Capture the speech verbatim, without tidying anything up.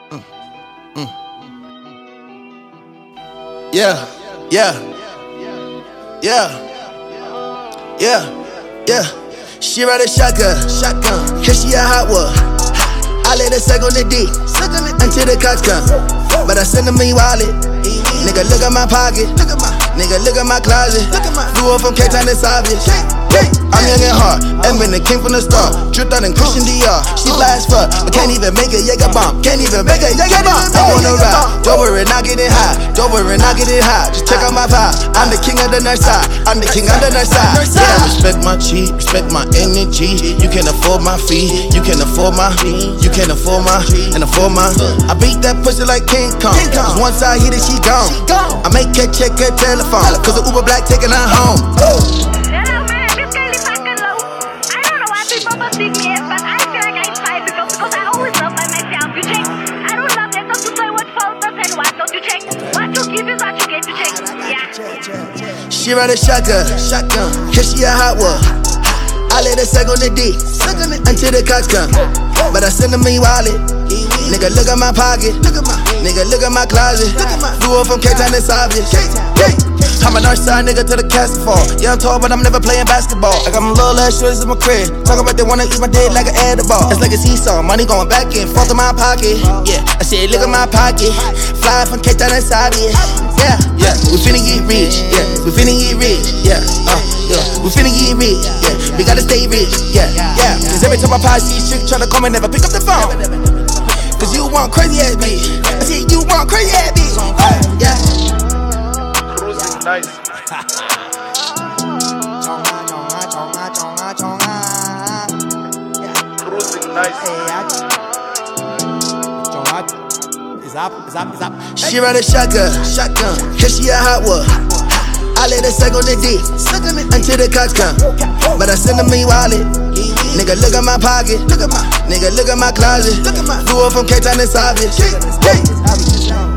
Mm. Mm. Yeah, yeah, yeah, yeah, yeah. She ride a shotgun, shotgun. Cause she a hot one. I let her suck on the D until the cops come. But I send them me wallet. Nigga, look at my pocket. Nigga, look at my closet. Flew up from K-Town, it's obvious. I'm young and hard, and been the king from the start. Dripped out in Christian Dior. She fly as fuck, but can't even make a Jaeger bomb. Can't even make a Jaeger bomb. I'm on the ride. Don't worry, not getting high. Don't worry, not getting high. Just check out my vibe. I'm the king of the north side. I'm the king of the north side. Yeah, respect my cheat, respect my energy. You can afford my fee. You can afford my. You can afford my. And afford my. I beat that pussy like King Kong. Cause once I hit it, she gone. I make her check her telephone. Cause the Uber Black taking her home. But I feel like I fight because, because I always love by myself. You check. I don't love that not to play what photos and what don't you check. What you give is what you get to check. Yeah. She ride a shotgun, shotgun. Cause she a hot one. I let her suck on the D until the cops come. But I send them me wallet. Nigga, look at my pocket. Nigga, look at my closet. Flew up from K-Town, it's obvious. I'm a north side nigga till the casket fall. Yeah, I'm tall, but I'm never playing basketball. I got my little ass shorties in my crib. Talking about they wanna eat my dick like an edible. It's like a seesaw, money going back and forth in my pocket. Yeah, I said, look at my pocket. Fly from K-Town, it's obvious. Yeah, yeah, we finna get rich. Yeah, we finna get rich. Yeah, uh, yeah, we finna get rich. Yeah, we gotta stay rich. Yeah, yeah. Cause every time I pass these chicks try to call me, never pick up the phone. Cause you want crazy ass bitch. I said, you want crazy ass bitch. Uh, yeah. Nice. Cruising nice. It's up, it's up, it's up. She ride a shotgun, shotgun. Cause she a hot one. I let her suck on the D until the cops come. But I send them me wallet. Nigga, look at my pocket. Nigga, look at my closet. Flew up from K-Town, it's obvious.